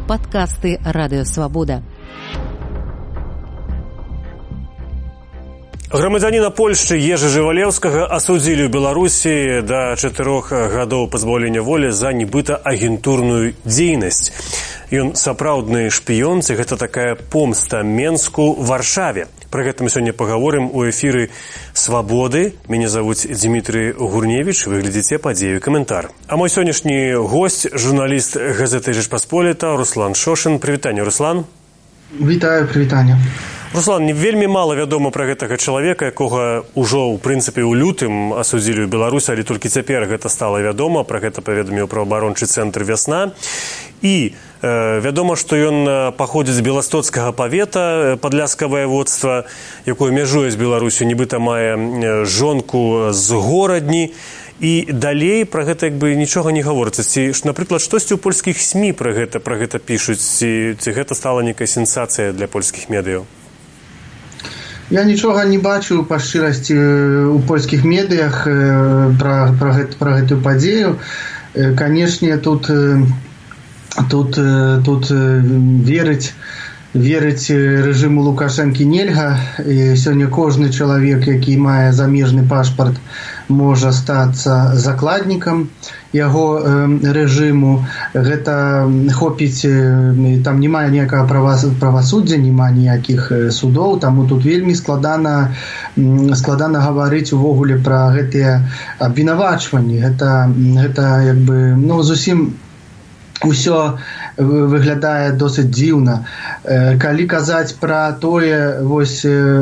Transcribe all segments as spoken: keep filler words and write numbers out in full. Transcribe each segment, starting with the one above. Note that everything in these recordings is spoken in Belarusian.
падкасты Радыёвабода. Грамадзяніна Польшчы Ежы Жывалеўскага асудзілі ў Беларусі да чатырох гадоў пазбаўлення волі за нібыта агентурную дзейнасць. Ён сапраўдны шпіён, ці гэта такая помста Менску Варшаве. Пра гэта мы сёння пагаворым у эфіры «Свабоды». Мяне завуць Дмітрый Гурневіч. Вы глядзіце падзею каментар. А мой сённяшні госць, журналіст газеты «Жэчпасполіта» Руслан Шошын. Прывітанне, Руслан. Вітаю, прывітанне. Руслан, не вельмі мала вядома пра гэтага чалавека, якога ўжо, у прынцыпе, у лютым асудзілі ў Беларусі, але толькі цяпер гэта стала вядома, пра гэта паведаміў праваабарончы цэнтр «Вясна». І э, вядома, што ён паходзіць з беластоцкага павета, падляшскае ваяводства, якое мяжуе з Беларусю, нібыта мае жонку з горадні. І далей пра гэта як бы нічога не гаворыцца. Ці, напрыклад, штосьці ў польскіх СМІ пра гэта, пра гэта пішуць, ці, ці гэта стала нейкая сенсацыя для польскіх медыяў? Я нічога не бачу па шчырасці ў польскіх медыях пра, пра, гэт, пра гэтую падзею. Канешне, тут, тут, тут верыць, верыць рэжыму Лукашэнкі нельга. І сёння кожны чалавек, які мае замежны пашпарт, можа стацца закладнікам яго э, рэжыму. Гэта хопіць, э, там няма ніякага правасуддзя, няма ніякіх судоў, таму тут вельмі складана, складана гаварыць увогуле пра гэтыя абвінавачванні. Гэта, гэта як бы, ну, зусім усё выглядае досыць дзіўна. Калі казаць пра тое, вось,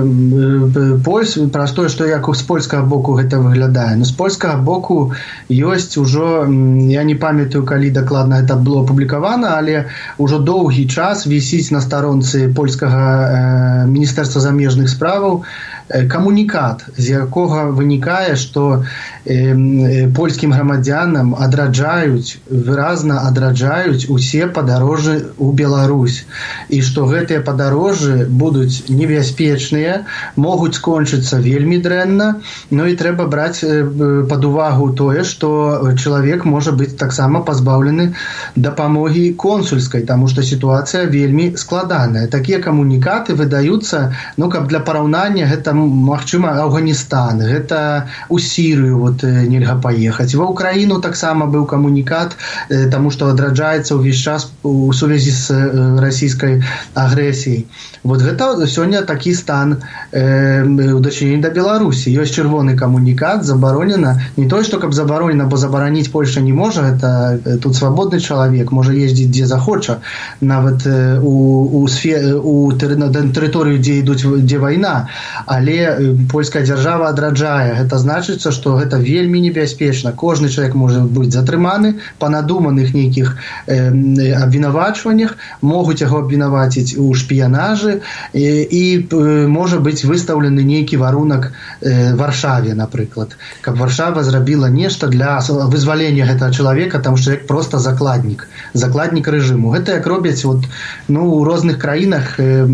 польс, пра тое, што як з польскага боку гэта выглядае. Ну, з польскага боку ёсць ужо, я не памятаю, калі дакладна гэта было апублікавана, але ўжо доўгі час вісіць на старонцы польскага міністэрства замежных справаў камунікат, з якога вынікае, што польскім грамадзянам адраджаюць, выразна адраджаюць усе падарожжы ў Беларусь. І што гэтыя падарожжы будуць небяспечныя, могуць скончыцца вельмі дрэнна, ну і трэба браць пад увагу тое, што чалавек можа быць таксама пазбаўлены дапамогі консульскай, таму што сітуацыя вельмі складаная. Такія камунікаты выдаюцца, ну, каб для параўнання, гэта, магчыма, Афганістан, гэта у Сірыю вот, нельга паехаць. Ва Ўкраіну таксама быў камунікат, таму што адраджаецца ўвесь час у сувязі з расійскай агрэсіяй. Вот гэта сёння такі стан э, у дачыненні да Беларусі. Ёсць чырвоны камунікат, забаронена. Не тое, што каб забаронена, бо забараніць Польша не можа, гэта тут свабодны чалавек, можа ездзіць дзе захоча, нават э, у, у, сфе, у тэрыторыю, дзе ідуць, дзе вайна. Але польская дзяржава адраджае. Гэта значыцца, што гэта вельмі небяспечна. Кожны чалавек можа быць затрыманы па надуманых нейкіх э, абвінавачваннях, могуць яго абвінаваціць у шпіянажы і, і э, можа быць выстаўлены нейкі варунак э, Варшаве, напрыклад. Каб Варшава зрабіла нешта для вызвалення гэтага чалавека, там чалавек проста закладнік, закладнік рэжыму. Гэта як робяць вот, ну, у розных краінах, э,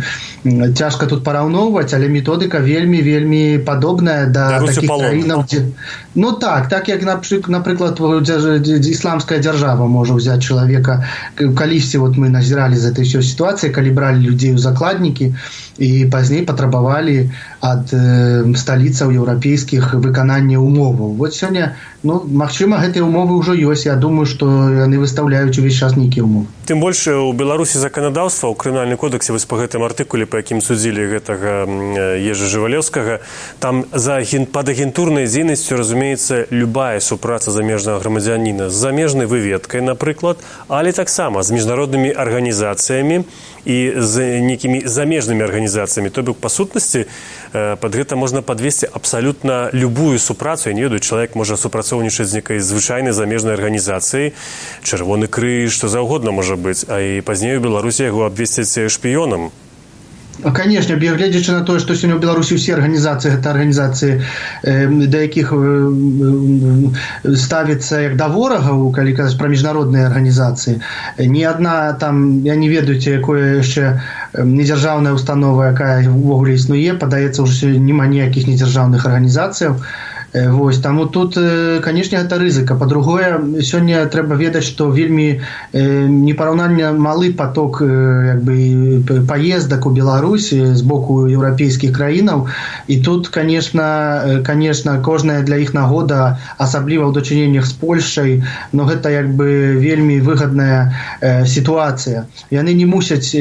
э, цяжка тут параўноўваць, але методыка вельмі, вельмі падобная да такіх краінаў, дзе... Ну так, так як, напрыклад, ісламская дзяржава можа ўзяць чалавека. Калісьці вот мы назіралі з этой ўсёй сітуацыі, калі бралі людзей у закладнікі і пазней патрабавалі ад э, сталіцаў еўрапейскіх выканання умоваў. Вот сёння, ну, магчыма, гэтыя умовы ўжо ёсць. Я думаю, што яны выстаўляюць увесь час нейкія умовы. Тым больш у Беларусі заканадаўства, у крымінальным кодексе, вось па гэтым артыкуле, па якім судзілі гэтага Ежы Жывалеўскага, там за пад агентурнай дзейнасцю разумеецца любая супраца замежнага грамадзяніна з замежнай выведкай, напрыклад, але таксама з міжнароднымі арганізацыямі і з нейкімі замежнымі арганізацыямі. То бок, па сутнасці, пад гэта можна падвесці абсалютна любую супрацу. Я не ведаю, чалавек можа супрацоўнічаць з нейкай звычайнай замежнай арганізацыяй, Чырвоны крыж, што заўгодна можа быць, а і пазней у Беларусі яго абвесцяць шпіёнам. Конечно, глядзячы на тое, што сёння ў Беларусі ўсе арганізацыі, гэта арганізацыі, да якіх ставіцца як да ворагаў, калі казаць пра міжнародныя арганізацыі. Ні адна там, я не ведаю, якое яшчэ недзяржаўная установа, якая ўвогуле існуе, падаецца, ўжо няма ніякіх недзяржаўных арганізацыяў. Вось, таму тут, канешне, гэта рызыка. Па-другое, сёння трэба ведаць, што вельмі непараўнальна малы поток як бы, паездак у Беларусі з боку еўрапейскіх краінаў. І тут, канешне, канешне, кожная для іх нагода, асабліва ў дачыненнях з Польшчай, но гэта як бы вельмі выгадная сітуацыя. Яны не мусяць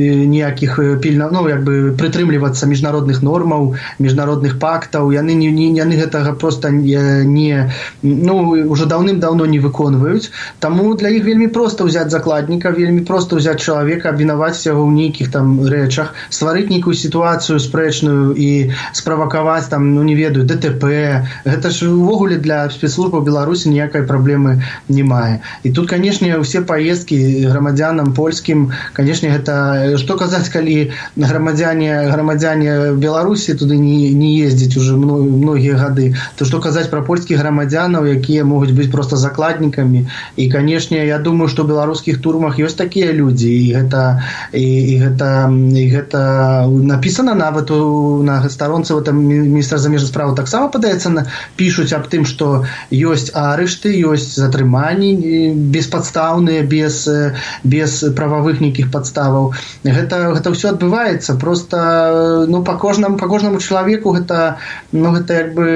ніякіх пільна, ну, як бы прытрымлівацца міжнародных нормаў, міжнародных пактаў. Яны не, не, яны гэтага просто не, ну, уже даўным-даўно не выконваюць. Таму для іх вельмі проста ўзяць закладніка, вельмі проста ўзяць чалавека, абвінаваціць яго ў нейкіх там рэчах, стварыць нейкую сітуацыю спрэчную і справакаваць там, ну, не ведаю, дэ тэ пэ. Гэта ж увогуле для спецслужбаў Беларусі ніякай праблемы не мае. І тут, канешне, усе паездкі грамадзянам польскім, канешне, гэта, што казаць, калі грамадзяне, грамадзяне Беларусі туды не, не ездзяць уже многія гады, то што казаць пра польскіх грамадзянаў, якія могуць быць проста закладнікамі. І, канешне, я думаю, што ў беларускіх турмах ёсць такія людзі, і гэта, і, і гэта, і гэта напісана нават у, на старонцы міністра замежных справ таксама, падаецца, пішуць аб тым, што ёсць арышты, ёсць затрыманні беспадстаўныя, без, без прававых нейкіх падставаў. Гэта, гэта ўсё адбываецца, проста, ну, па кожнаму, па кожнаму чалавеку гэта, ну, гэта як бы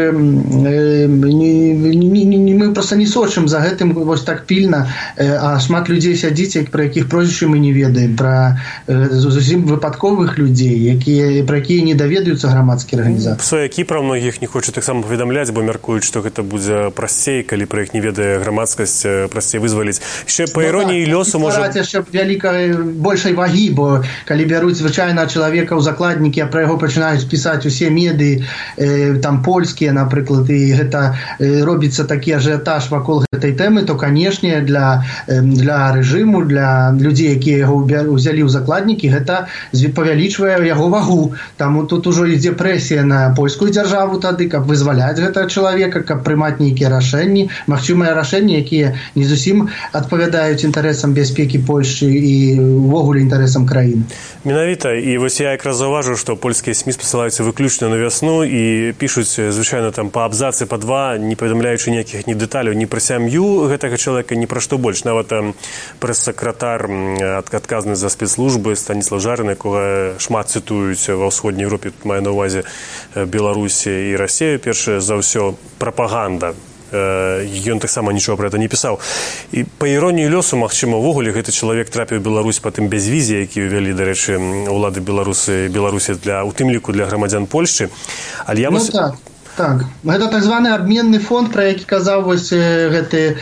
Не, не, не, мы просто не сочым за гэтым вось так пільна, а шмат людзей сядзіць, пра якіх прозвішчы мы не ведаем, пра зусім выпадковых людзей, якія, пра якія не даведаюцца грамадскія арганізацыі. Сваякі пра многіх не хочуць таксама паведамляць, бо мяркуюць, што гэта будзе прасцей, калі пра іх не ведае грамадскасць, прасцей вызваліць. Яшчэ па іроніі лёсу можа... яшчэ вялікай, большай вагі, бо калі бяруць звычайнага чалавека ў закладнікі, а пра яго пачынаюць пісаць усе медыі, там польскія, напрыклад, і гэта робіцца такі ажыятаж вакол гэтай тэмы, то, канешне, для, для рэжыму, для людзей, якія яго ўзялі ў закладнікі, гэта павялічвае яго вагу. Таму тут ужо ідзе прэсія на польскую дзяржаву тады, каб вызваляць гэтага чалавека, каб прымаць нейкія рашэнні, магчымыя рашэнні, якія не зусім адпавядаюць інтарэсам бяспекі Польшчы і ўвогуле інтарэсам краіны. Менавіта, і вось я якраз заўважыў, што польскія СМІ спасылаюцца выключна на вясну і пішуць, звычайна, там па абзацы, па два, не паведамляючы ніякіх ні дэталяў, ні пра сям'ю гэтага чалавека, ні пра што больш. Нават прэс-сакратар, адказны за спецслужбы Станіслав Жарын, якога шмат цытуюць ва ўсходняй Еўропе, тут мае на ўвазе Беларусі і Расію, перш за ўсё прапаганда. Ён таксама нічого пра гэта не пісаў. І па іроніі лёсу, магчыма, увогуле гэты чалавек трапіў у Беларусь па тым бязвізе, які ўвялі, дарэчы, улады Беларусі, Беларусі для, у тым ліку для грамадзян Польшчы. Але я ну, вас... так. Так, гэта так званы абменны фонд, пра які казаў вось гэты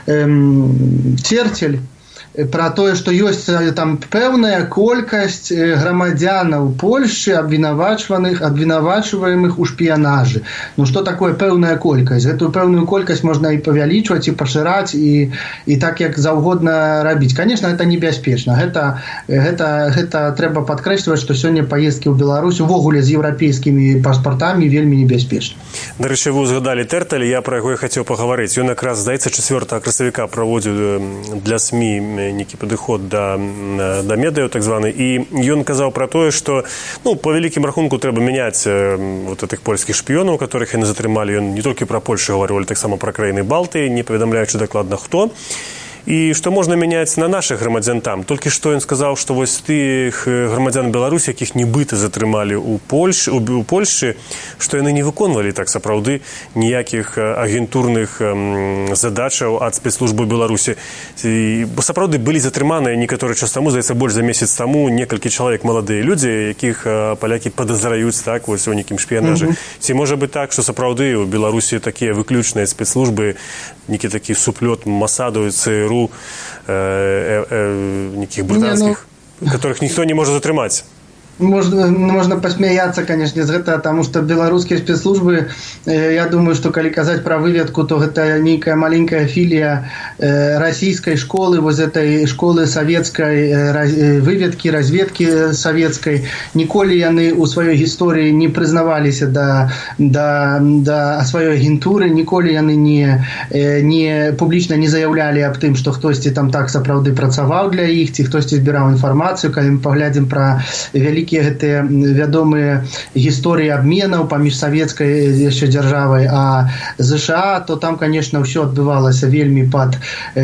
эм, Церцель, пра тое, што ёсць там пэўная колькасць грамадзянаў Польшчы, абвінавачваных, абвінавачваемых у шпіянажы. Ну, што такое пэўная колькасць? Гэтую пэўную колькасць можна і павялічваць, і пашыраць, і, і так, як заўгодна рабіць. Канешне, гэта небяспечна. Гэта, гэта, гэта трэба падкрэсліваць, што сёння паездкі ў Беларусь увогуле з еўрапейскімі паспартамі вельмі небяспечна. Дарэчы, вы узгадалі Тэрталь, я пра яго і хацеў пагаварыць. Ён якраз, здаецца, чацвёртага красавіка праводзіў для СМІ нейкі падыход да, да медыяў, так званы, і ён казаў пра тое, што, ну, па вялікім рахунку трэба мяняць э, вот этих польскіх шпіёнаў, которых яны затрымалі. Ён не толькі пра Польшу гаварыў, але таксама пра краіны Балтыі, не паведамляючы дакладна хто. І што можна мяняць на нашых грамадзян там. Толькі што ён сказаў, што вось тых грамадзян Беларусі, якіх нібыта затрымалі ў Польшы, у Польшчы, што яны не выконвалі так сапраўды ніякіх агентурных задачаў ад спецслужбы Беларусі. І, бо сапраўды былі затрыманыя некаторы час таму, здаецца, больш за месяц таму некалькі чалавек, маладыя людзі, якіх палякі падазраюць так вось у нейкім шпіянажы. Mm-hmm. Ці можа быць так, што сапраўды у Беларусі такія выключныя спецслужбы, нейкі такі суплёт Масаду і ЦРУ, Э, э, э, неких британских, не, ну... которых никто не может затрымаць. Можно, можно посмеяться, конечно, з гэтага, потому что беларускія спецслужбы, э, я думаю, что калі казаць пра выведку, то гэта нейкая маленькая філія э, расійскай школы, воз этой школы савецкай э, раз, э, выведкі, разведкі савецкай. Ніколі яны ў сваёй гісторыі не прызнаваліся да, да, да сваёй агентуры, ніколі яны не, э, не публічна не заяўлялі аб тым, што хтосьці там так сапраўды працаваў для іх, ці хтосьці збіраў інфармацыю. Калі мы паглядзім пра вялікі вялікія гэтыя вядомыя гісторыі абменаў паміж савецкай яшчэ дзяржавай а ЗША, то там, конечно, ўсё адбывалася вельмі пад,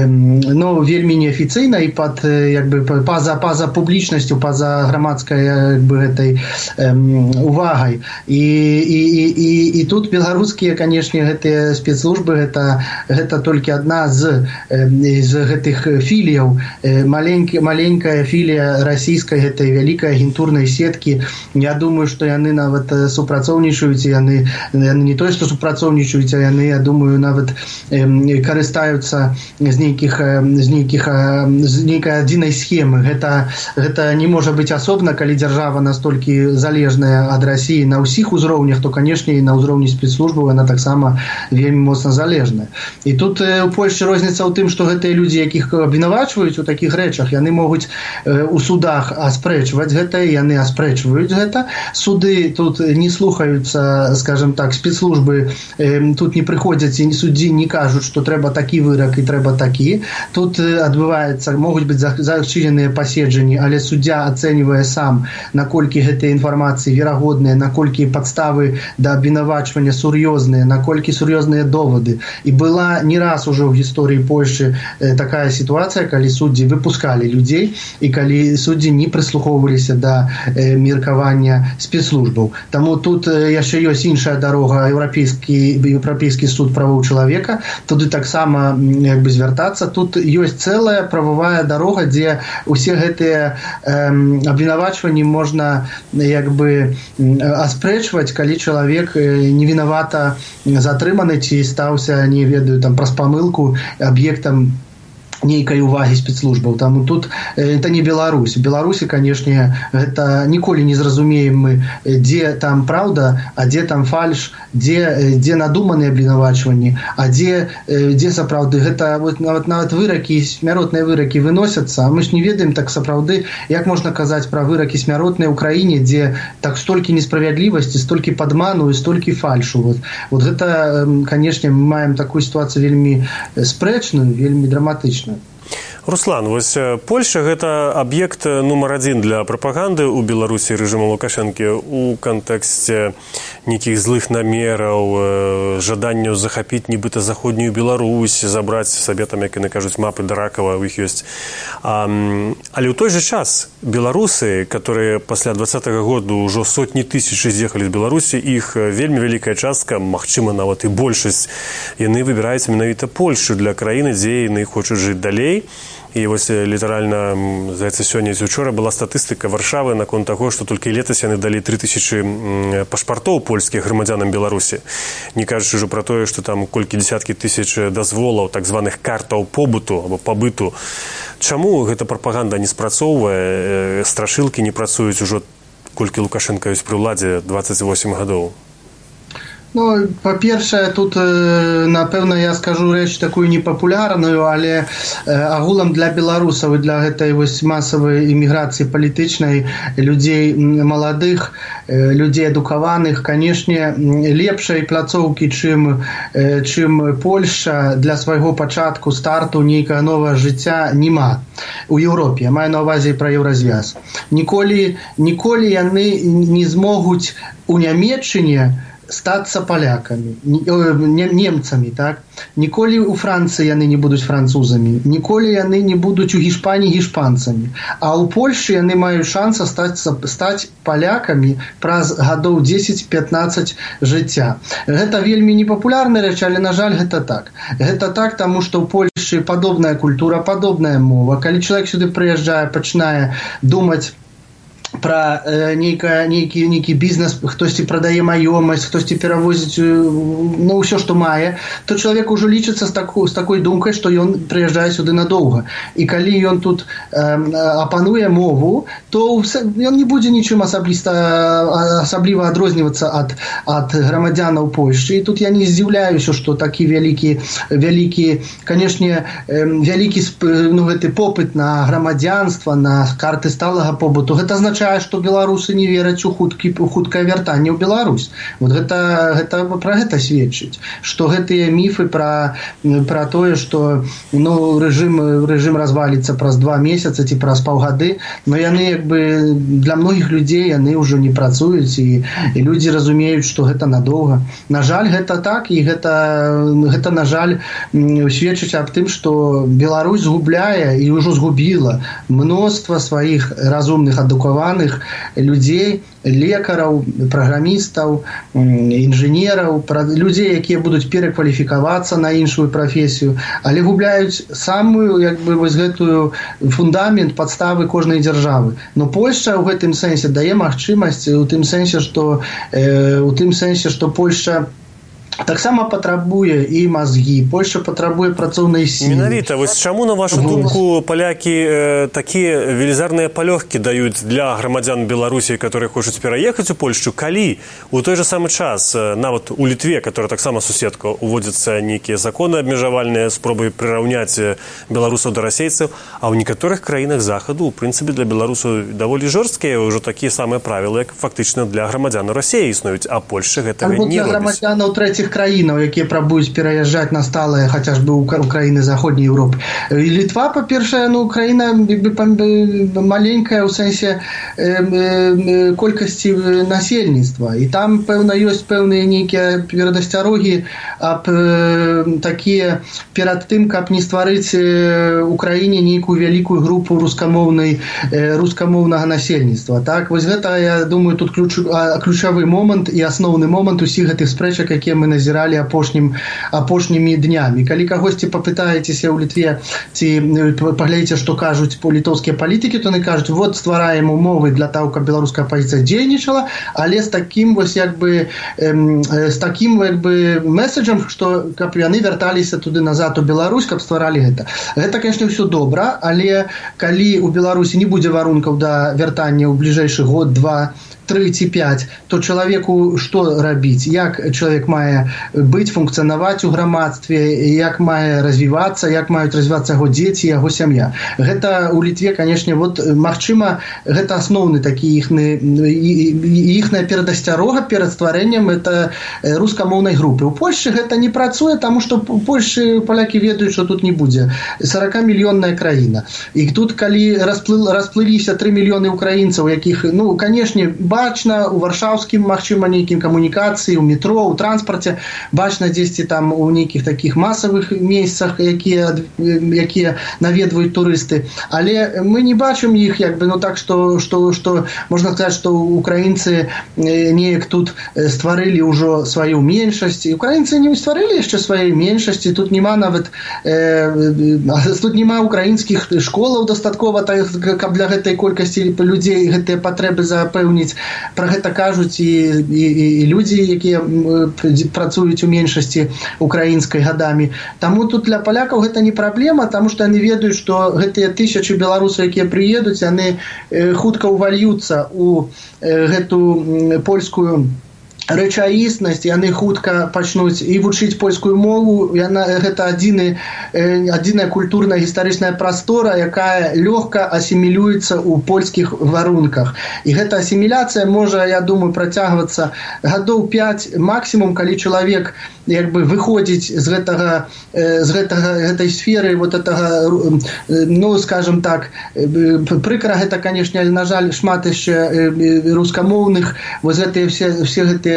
ну, вельмі неафіцыйна і пад, як бы, па-за па-за публічнасцю, па-за грамадскай, як бы, гэтай увагай. І, і, і, і тут беларускія, конечно, гэтыя спецслужбы, гэта, гэта толькі адна з, з гэтых філіяў, маленькі, маленькая філія расійскай гэтай вялікай агентурнай сеткі. Я думаю, што яны нават супрацоўнічаюць, яны, яны не тое, што супрацоўнічаюць, а яны, я думаю, нават карыстаюцца з нейкіх, з нейкіх, з нейкай адзінай схемы. Гэта, гэта не можа быць асобна, калі дзяржава настолькі залежная ад Расіі на ўсіх узроўнях, то, канешне, і на ўзроўні спецслужбаў яна таксама вельмі моцна залежная. І тут у Польшчы розніца ў тым, што гэтыя людзі, якіх абвінавачваюць у такіх рэчах, яны могуць у судах аспрэчваць гэта, яны аспрэчваюць гэта. Суды тут не слухаюцца, скажем так, спецслужбы тут не прыходзяць і суддзі не кажуць, што трэба такі вырак і трэба такі. Тут адбываецца, могуць быць зачыненыя паседжанні, але суддзя ацэньвае сам, наколькі гэтыя інфармацыі верагодныя, наколькі падставы да абвінавачвання сур'ёзныя, наколькі сур'ёзныя довады. І была не раз ужо ў гісторыі Польшчы такая сітуацыя, калі суддзі выпускалі людзей і калі суддзі не прыслухоўваліся да меркавання спецслужбаў. Таму тут яшчэ ёсць іншая дарога, еўрапейскі, еўрапейскі суд правоў чалавека, туды таксама, як бы, звяртацца. Тут ёсць цэлая прававая дарога, дзе усе гэтыя абвінавачванні можна, як бы, аспрэчваць, калі чалавек невінавата затрыманы ці стаўся, не ведаю, там, праз памылку аб'ектам нейкай увагі спецслужбаў. Таму тут это не Беларусь. В Беларусі, канешне, гэта ніколі не зразумеем мы, дзе там праўда, а дзе там фальш, дзе, дзе надуманыя абвінавачванні, а дзе, дзе сапраўды. Гэта вот, нават, нават выракі, смяротныя выракі выносяцца, а мы ж не ведаем так сапраўды, як можна казаць пра выракі смяротныя ў краіне, дзе так столькі несправядлівасці, столькі падману і столькі фальшу. Вот, вот гэта, канешне, мы маем такую сітуацыю вельмі спрэчную, вельмі драматычную. Руслан, вось Польша – гэта аб'ект нумар адзін для прапаганды ў Беларусі рэжыму Лукашэнкі у кантэксце нейкіх злых намераў, жаданняў захапіць нібыта заходнюю Беларусь, забраць сабе, там, як яны кажуць, мапы да Ракава, у іх ёсць. А, але ў той жа час беларусы, которые пасля двадцатага году ўжо сотні тысяч з'ехалі з Беларусі, іх вельмі вялікая частка, магчыма, нават і большасць, яны выбіраюць менавіта Польшу для краіны, дзе яны хочуць жыць далей. І вось літаральна, здаецца, сёння ці учора была статыстыка Варшавы наконт таго, што толькі летась яны далі тры тысячы пашпартоў польскіх грамадзянам Беларусі. Не кажучы ўжо пра тое, што там колькі дзесяткі тысяч дазволаў, так званых картаў побыту або пабыту. Чаму гэта прапаганда не спрацоўвае, страшылкі не працуюць ужо, колькі Лукашенка ёсць пры ўладзе дваццаць восем гадоў? Ну, па-першае, тут, напэўна, я скажу рэч такую непапулярную, але агулам для беларусаў і для гэтай вось масавай эміграцыі палітычнай людзей маладых, людзей адукаваных, канешне, лепшай пляцоўкі, чым, чым Польшча для свайго пачатку, старту нейкага новага жыцця няма у Еўропе. Я маю на ўвазе пра еўразвяз. Ніколі, ніколі яны не змогуць у Нямецчыне стацца палякамі, немцамі, так? Ніколі у Францыі яны не будуць французамі, ніколі яны не будуць у Гішпаніі гішпанцамі. А ў Польшчы яны маюць шанс стаць, стаць палякамі праз гадоў дзесяць-пятнаццаць жыцця. Гэта вельмі непапулярная рэч, але, на жаль, гэта так. Гэта так, таму што ў Польшчы падобная культура, падобная мова. Калі чалавек сюды прыязджае, пачынае думаць пра э, нейка, нейкі, нейкі бізнес, хтосьці прадае маёмасць, хтосьці перавозіць, ну, ўсё, што мае, то чалавек ужо лічыцца з, таку, з такой думкай, што ён прыязджае сюды надоўга. І калі ён тут э, апануе мову, то ён не будзе нічым асабліва, асабліва адрознівацца ад, ад грамадзянаў Польшчы. І тут я не здзіўляюся, што такі вялікі, вялікі, канешне, э, вялікі ну, гэты попыт на грамадзянства, на карты сталага побыту, гэта значыць, азначае, што беларусы не вераць у хуткі, хуткае вяртанне ў Беларусь. Вот гэта, гэта пра гэта сведчыць, што гэтыя міфы пра, пра тое, што ну, рэжым, рэжым разваліцца праз два месяцы ці праз паўгады, но яны як бы для многіх людзей яны ўжо не працуюць, і, і людзі разумеюць, што гэта надоўга. На жаль, гэта так, і гэта, гэта на жаль, сведчыць аб тым, што Беларусь згубляе і ўжо згубіла мноства сваіх разумных, адукаваных людзей, лекараў, праграмістаў, інжынераў, людзей, якія будуць перакваліфікавацца на іншую прафесію, але губляюць самую як бы вось гэтую фундамент, падставы кожнай дзяржавы. Но Польшча ў гэтым сэнсе дае магчымасць, у тым сэнсе, што э, у тым сэнсе, што Польшча таксама патрабуе і мазгі. Польшча патрабуе працоўнай сілы. Менавіта, вось чаму, на вашу думку, палякі э, такія велізарныя палёгкі даюць для грамадзян Беларусі, которые хочуць пераехаць у Польшчу, калі у той же самы час, э, нават у Літве, которая таксама суседка, уводзяцца нейкія законы абмежавальныя, спробы прыраўняць беларусаў да расейцаў, а ў некаторых краінах захаду, у прынцыпе, для беларусаў даволі жорсткія ўжо такія самыя правілы, як фактычна для грамадзянаў Расіі існуюць, а Польшча гэтага Альбо не робіць. Для грамадзянаў трэціх краінаў, якія прабуюць пераязджаць на сталае хаця ж бы ў краіны заходняй Еўропы. Літва, па-першае, ну, краіна маленькая ў сэнсе э, э, колькасці насельніцтва. І там, пэўна, ёсць пэўныя нейкія перадасцярогі аб э, такія перад тым, каб не стварыць э, у краіне нейкую вялікую групу рускамоўнай э, рускамоўнага насельніцтва. Так, вось гэта, я думаю, тут ключ, а, ключавы момант і асноўны момант усіх гэтых спрэчак, якія мы назіралі апошнім, апошнімі днямі. Калі кагосьці папытаецеся ў Літве, ці паглядзіце, што кажуць літоўскія палітыкі, то яны кажуць, вот ствараем умовы для таго, каб беларуская апазіцыя дзейнічала, але з такім вось як бы эм, з такім як бы меседжам, што каб яны вярталіся туды назад у Беларусь, каб стваралі гэта. Гэта, конечно, ўсё добра, але калі у Беларусі не будзе варункаў да вяртання ў бліжэйшы год, два, тры ці пяць, то чалавеку што рабіць? Як чалавек мае быць, функцыянаваць у грамадстве, як мае развівацца, як маюць развівацца яго дзеці, яго сям'я. Гэта у Літве, канешне, вот, магчыма, гэта асноўны такі іхны, іхная перадасцярога перад стварэннем это рускамоўнай групы. У Польшчы гэта не працуе, таму што у Польшчы палякі ведаюць, што тут не будзе. саракамільённая краіна. І тут, калі расплыл, расплыліся тры мільёны украінцаў, якіх, ну, канешне, бачна у варшаўскім, магчыма, нейкім камунікацыі, у метро, у транспарце, бачна дзесьці там у нейкіх такіх масавых месцах, якія, якія наведваюць турысты. Але мы не бачым іх, як бы, ну так, што, што, што можна сказаць, што украінцы неяк тут стварылі ўжо сваю меншасць. Украінцы не стварылі яшчэ сваёй меншасці, тут няма нават э, тут няма украінскіх школаў дастаткова, так, каб для гэтай колькасці людзей гэтыя патрэбы запэўніць. Пра гэта кажуць і, і, і людзі, якія працуюць у меншасці украінскай гадамі. Таму тут для палякаў гэта не праблема, таму што яны ведаюць, што гэтыя тысячы беларусаў, якія прыедуць, яны э, хутка ўвальюцца ў э, гэту польскую рэчаіснасць, яны хутка пачнуць і вучыць польскую мову. Яна, гэта адзіны, адзіная культурная гістарычная прастора, якая лёгка асімілюецца ў польскіх варунках. І гэта асіміляцыя можа, я думаю, працягвацца гадоў пяць максімум, калі чалавек як бы выходзіць з гэтага, з гэтага, гэтай сферы, вот гэтага, ну, скажем так, прыкра гэта, канешне, на жаль, шмат яшчэ рускамоўных, вось гэтыя все, все гэтыя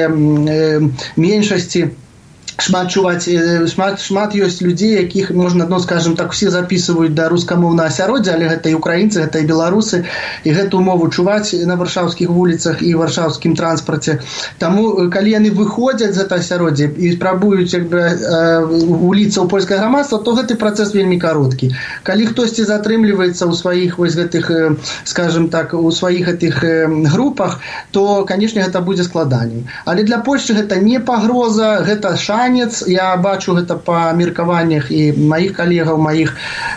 меншасці, шмат чуваць, шмат, шмат ёсць людзей, якіх можна, ну, скажем так, усе записываюць да рускамоўнага асяроддзя, але гэта і украінцы, гэта і беларусы, і гэту мову чуваць на варшаўскіх вуліцах і варшаўскім транспарце. Таму, калі яны выходзяць з гэтага асяроддзя і спрабуюць як бы уліцца ў польскае грамадства, то гэты працэс вельмі кароткі. Калі хтосьці затрымліваецца ў сваіх вось гэтых, скажем так, у сваіх гэтых групах, то, канешне, гэта будзе складаней. Але для Польшчы гэта не пагроза, гэта шанс. Я бачу гэта па меркаваннях і маіх калегаў, маіх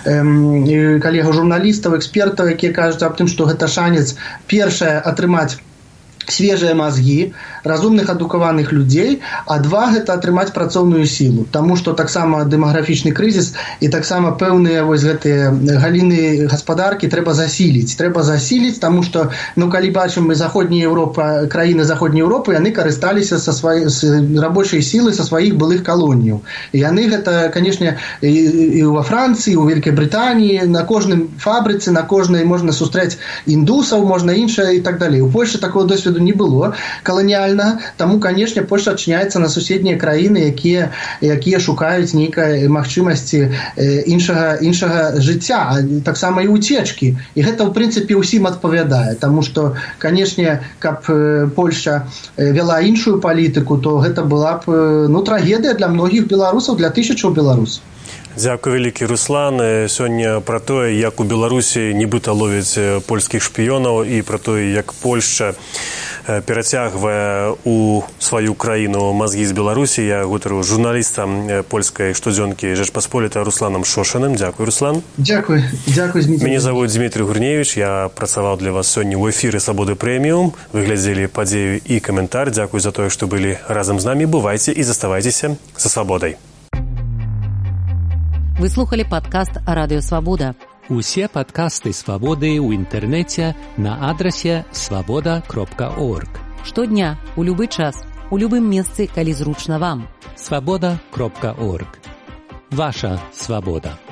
эм, калегаў журналістаў, экспертаў, якія кажуць аб тым, што гэта шанец першае атрымаць свежыя мазгі, разумных адукаваных людзей, а два гэта атрымаць працоўную сілу. Таму што таксама дэмаграфічны крызіс і таксама пэўныя вось гэтыя галіны гаспадаркі трэба засіліць. Трэба засіліць, таму што, ну, калі бачым мы заходняя Еўропа, краіны заходняй Еўропы, яны карысталіся са сваёй рабочай сілай са сваіх былых калоніяў. І яны гэта, канешне, і, і ва Францыі, і ў Вялікай Брытаніі, на кожным фабрыцы, на кожнай можна сустрэць індусаў, можна іншае і так далей. У Польшчы такого досведу не было каланіяльнага, таму, канешне, Польшча адчыняецца на суседнія краіны, якія, якія шукаюць нейкай магчымасці іншага, іншага жыцця, а таксама і уцечкі. І гэта, ў прынцыпе, ўсім адпавядае, таму што, канешне, каб Польшча вяла іншую палітыку, то гэта была б, ну, трагедыя для многіх беларусаў, для тысячаў беларусаў. Дзякуй вялікі, Руслан. Сёння пра тое, як у Беларусі нібыта ловяць польскіх шпіёнаў і пра тое, як Польшча перацягвае у сваю краіну мазгі з Беларусі. Я гутарыў з журналістам польскай штодзёнкі «Жэчпасполіта» Русланам Шошаным. Дзякуй, Руслан. Дзякуй. Дзякуй, Дмітрий. Мяне завуць Дмітрий Гурневіч. Я працаваў для вас сёння ў эфіры «Свабоды прэміум». Вы глядзелі падзею і каментар. Дзякуй за тое, што былі разам з намі. Бывайце і заставайцеся са свабодай. Вы слухали падкаст «Радыё Свабода». Усе падкасты «Свабоды» ў інтэрнэце на адрасе свабода кропка орг. Штодня, у любы час, у любым месцы, калі зручна вам. свабода кропка орг. Ваша свабода.